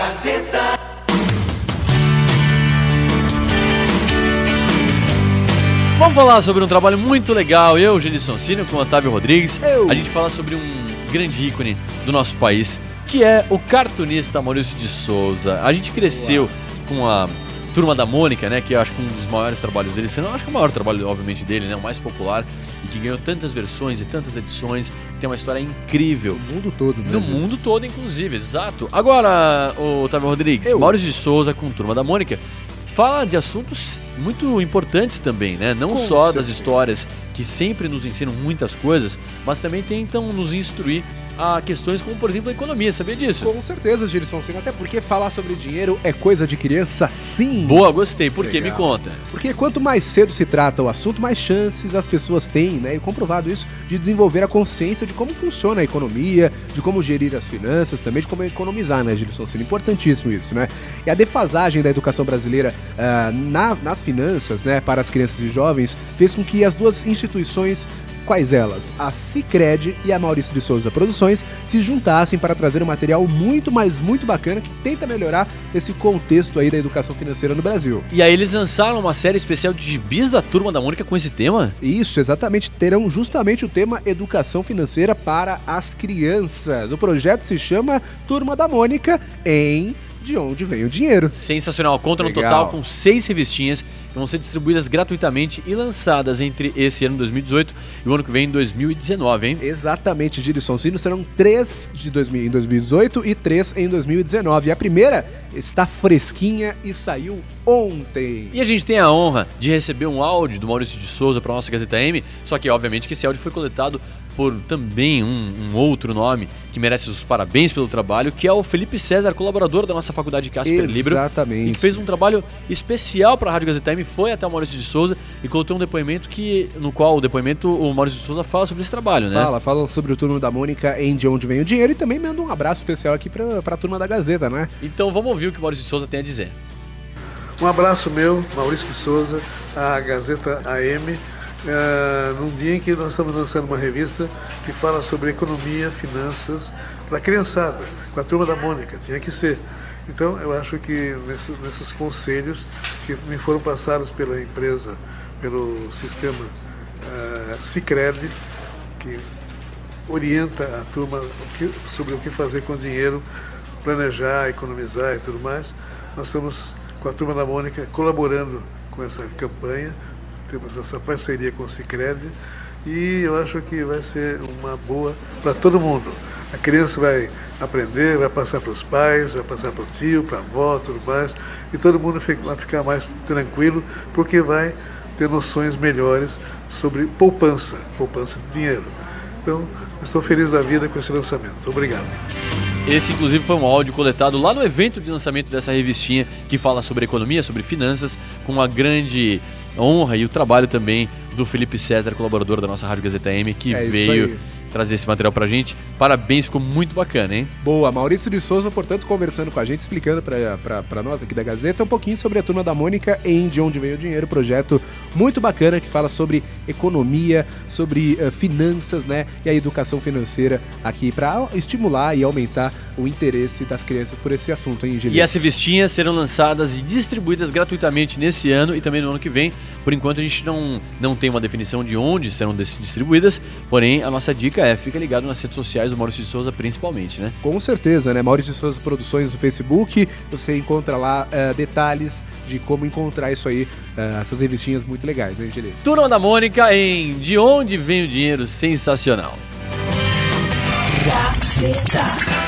Gazeta. Vamos falar sobre um trabalho muito legal. Eu, Gelson Cine, com o Otávio Rodrigues. A gente fala sobre um grande ícone do nosso país, que é o cartunista Maurício de Souza. A gente cresceu com a Turma da Mônica, né, que eu acho que um dos maiores trabalhos dele, se não, acho que é o maior trabalho, obviamente, dele, né, o mais popular, e que ganhou tantas versões e tantas edições, que tem uma história incrível. No mundo todo, né? No mundo todo, inclusive, exato. Agora, Otávio Rodrigues, Maurício de Souza com Turma da Mônica, fala de assuntos muito importantes também, né? Não só das histórias que sempre nos ensinam muitas coisas, mas também tentam nos instruir a questões como, por exemplo, a economia. Sabia disso? Com certeza, Gelson Cine, até porque falar sobre dinheiro é coisa de criança, sim. Boa, gostei. Por quê? Me conta. Porque quanto mais cedo se trata o assunto, mais chances as pessoas têm, né? E comprovado isso, de desenvolver a consciência de como funciona a economia, de como gerir as finanças, também de como economizar, né, Gelson Cine? Importantíssimo isso, né? E a defasagem da educação brasileira nas finanças, né, para as crianças e jovens, fez com que as duas instituições, quais elas? A Sicredi e a Maurício de Souza Produções, se juntassem para trazer um material muito, mas muito bacana que tenta melhorar esse contexto aí da educação financeira no Brasil. E aí eles lançaram uma série especial de gibis da Turma da Mônica com esse tema? Isso, exatamente. Terão justamente o tema Educação Financeira para as Crianças. O projeto se chama Turma da Mônica em De Onde Vem o Dinheiro. Sensacional. Conta no total com 6 revistinhas que vão ser distribuídas gratuitamente e lançadas entre esse ano 2018 e o ano que vem, em 2019, hein? Exatamente, Gelson Cine. Serão 3 em 2018 e 3 em 2019. E a primeira está fresquinha e saiu ontem. E a gente tem a honra de receber um áudio do Maurício de Souza para a nossa Gazeta M, só que obviamente que esse áudio foi coletado por também um outro nome que merece os parabéns pelo trabalho, que é o Felipe César, colaborador da nossa faculdade Casper Libero. Exatamente. E que fez um trabalho especial para a Rádio Gazeta M, foi até o Maurício de Souza e colocou um depoimento no qual o Maurício de Souza fala sobre esse trabalho, né? Fala sobre o Turma da Mônica em De Onde Vem o Dinheiro e também manda um abraço especial aqui para a Turma da Gazeta, né? Então vamos ouvir o que o Maurício de Souza tem a dizer. Um abraço meu, Maurício de Souza, à Gazeta AM, num dia em que nós estamos lançando uma revista que fala sobre economia, finanças, para a criançada, com a Turma da Mônica, tinha que ser. Então eu acho que nesses conselhos que me foram passados pela empresa, pelo sistema Sicredi, que orienta a turma sobre o que fazer com o dinheiro, planejar, economizar e tudo mais, nós estamos com a Turma da Mônica colaborando com essa campanha, temos essa parceria com o Sicredi e eu acho que vai ser uma boa para todo mundo. A criança vai aprender, vai passar para os pais, vai passar para o tio, para a avó, tudo mais, e todo mundo vai ficar mais tranquilo porque vai ter noções melhores sobre poupança de dinheiro. Então, estou feliz da vida com esse lançamento. Obrigado. Esse, inclusive, foi um áudio coletado lá no evento de lançamento dessa revistinha que fala sobre economia, sobre finanças, com a grande honra e o trabalho também do Felipe César, colaborador da nossa Rádio Gazeta M, que veio trazer esse material pra gente. Parabéns, ficou muito bacana, hein? Boa, Maurício de Souza, portanto, conversando com a gente, explicando pra nós aqui da Gazeta um pouquinho sobre a Turma da Mônica em De Onde Veio o Dinheiro, projeto muito bacana que fala sobre economia, sobre finanças, né, e a educação financeira aqui pra estimular e aumentar o interesse das crianças por esse assunto, hein, Gilias? E as revistinhas serão lançadas e distribuídas gratuitamente nesse ano e também no ano que vem. Por enquanto a gente não tem uma definição de onde serão distribuídas, porém a nossa dica fica ligado nas redes sociais do Maurício de Souza principalmente, né? Com certeza, né? Maurício de Souza Produções no Facebook, você encontra lá detalhes de como encontrar isso aí, essas revistinhas muito legais, né, Gilias? Turma da Mônica em De Onde Vem o Dinheiro, sensacional. Gazeta.